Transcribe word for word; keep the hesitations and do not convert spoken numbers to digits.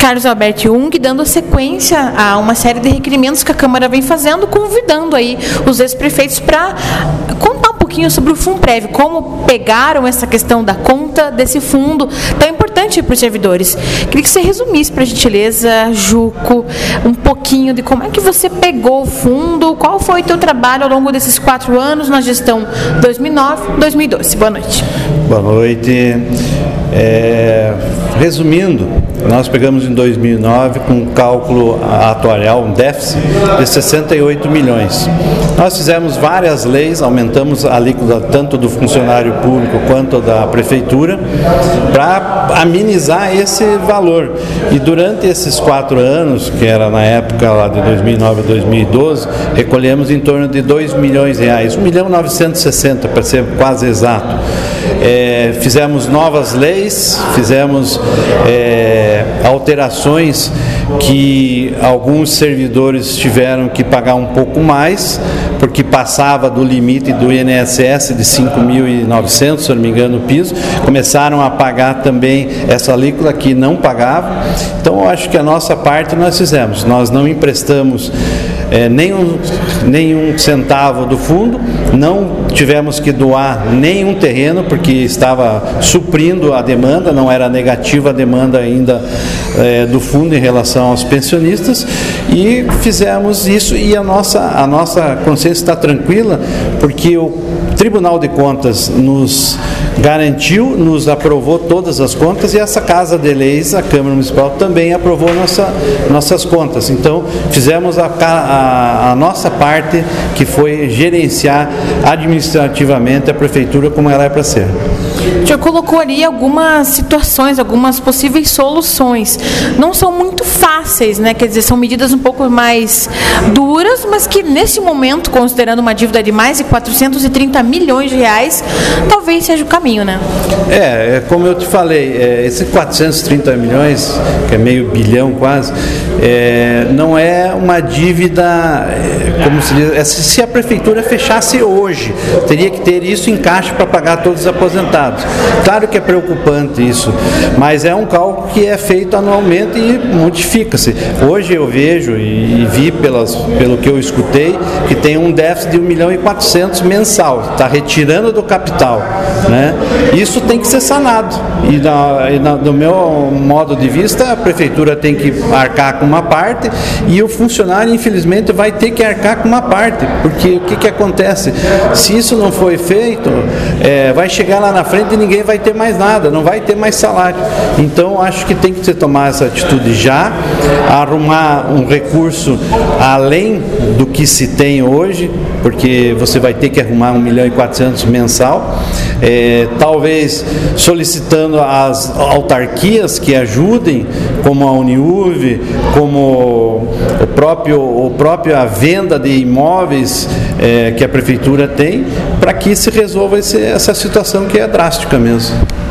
Carlos Alberto Jung, dando sequência a uma série de requerimentos que a Câmara vem fazendo, convidando aí os ex-prefeitos para contar um pouquinho sobre o Funprev, como pegaram essa questão da conta desse fundo tão importante para os servidores. Queria que você resumisse, para gentileza, Juco, um pouquinho de como é que você pegou o fundo, qual foi o teu trabalho ao longo desses quatro anos na gestão dois mil e nove a dois mil e doze. Boa noite. Boa noite. É, resumindo, nós pegamos em dois mil e nove com um cálculo atuarial, um déficit de sessenta e oito milhões. Nós fizemos várias leis, aumentamos a alíquota tanto do funcionário público quanto da prefeitura para amenizar esse valor. E durante esses quatro anos, que era na época lá de dois mil e nove a dois mil e doze, recolhemos em torno de dois milhões de reais, um milhão novecentos e sessenta para ser quase exato. É, fizemos novas leis, fizemos é, alterações que alguns servidores tiveram que pagar um pouco mais, porque passava do limite do I N S S de cinco mil e novecentos, se não me engano, o piso, começaram a pagar também essa alíquota que não pagavam. Então, eu acho que a nossa parte nós fizemos, nós não emprestamos é, nenhum, nenhum centavo do fundo, não tivemos que doar nenhum terreno, porque estava suprindo a demanda, não era negativa a demanda ainda é, do fundo em relação aos pensionistas, e fizemos isso, e a nossa, a nossa consciência está tranquila, porque o Tribunal de Contas nos garantiu, nos aprovou todas as contas, e essa Casa de Leis, a Câmara Municipal, também aprovou nossa, nossas contas. Então, fizemos a, a, a nossa parte, que foi gerenciar administrativamente a Prefeitura como ela é para ser. O senhor colocou ali algumas situações, algumas possíveis soluções. Não são muito fáceis, né? Quer dizer, são medidas um pouco mais duras, mas que nesse momento, considerando uma dívida de mais de quatrocentos e trinta milhões de reais, talvez seja o caminho, né? É, como eu te falei, é, esses quatrocentos e trinta milhões, que é meio bilhão quase, é, não é uma dívida, é, como se diz, é, se a Prefeitura fechasse hoje, teria que ter isso em caixa para pagar todos os aposentados. Claro que é preocupante isso, mas é um cálculo que é feito anualmente e modifica-se. Hoje eu vejo e, e vi pelas, pelo que eu escutei que tem um déficit de um milhão e quatrocentos mensal, está retirando do capital, né? Isso tem que ser sanado e, na, e na, do meu modo de vista, a Prefeitura tem que arcar com uma parte e o funcionário infelizmente vai ter que arcar com uma parte, porque o que, que acontece? Se isso não foi feito, é, vai chegar lá na frente e ninguém vai ter mais nada, não vai ter mais salário. Então acho que tem que se tomar essa atitude já, arrumar um recurso além do que se tem hoje, porque você vai ter que arrumar um milhão e quatrocentos mensal, é, talvez solicitando as autarquias que ajudem, como a Uniuv, como o próprio, o próprio a venda de imóveis é, que a Prefeitura tem, para que se resolva esse, essa situação que é drástica mesmo.